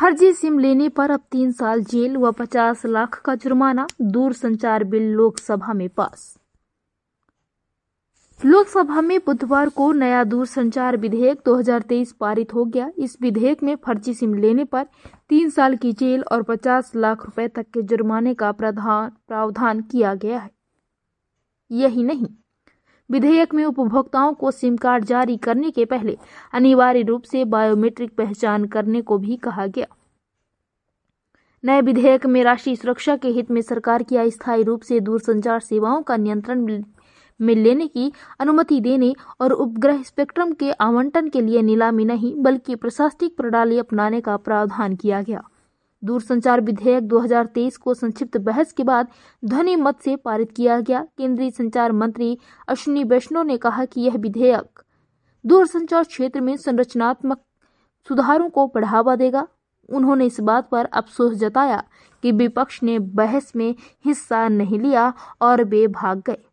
फर्जी सिम लेने पर अब 3 साल जेल व 50 लाख का जुर्माना। दूरसंचार बिल लोकसभा में पास। लोकसभा में बुधवार को नया दूरसंचार विधेयक 2023 पारित हो गया। इस विधेयक में फर्जी सिम लेने पर 3 साल की जेल और 50 लाख रुपए तक के जुर्माने का प्रावधान किया गया है। यही नहीं, विधेयक में उपभोक्ताओं को सिम कार्ड जारी करने के पहले अनिवार्य रूप से बायोमेट्रिक पहचान करने को भी कहा गया। नए विधेयक में राष्ट्रीय सुरक्षा के हित में सरकार की अस्थायी रूप से दूरसंचार सेवाओं का नियंत्रण में लेने की अनुमति देने और उपग्रह स्पेक्ट्रम के आवंटन के लिए नीलामी नहीं बल्कि प्रशासनिक प्रणाली अपनाने का प्रावधान किया गया। दूरसंचार विधेयक 2023 को संक्षिप्त बहस के बाद ध्वनि मत से पारित किया गया। केंद्रीय संचार मंत्री अश्विनी वैष्णव ने कहा कि यह विधेयक दूरसंचार क्षेत्र में संरचनात्मक सुधारों को बढ़ावा देगा। उन्होंने इस बात पर अफसोस जताया कि विपक्ष ने बहस में हिस्सा नहीं लिया और वे भाग गए।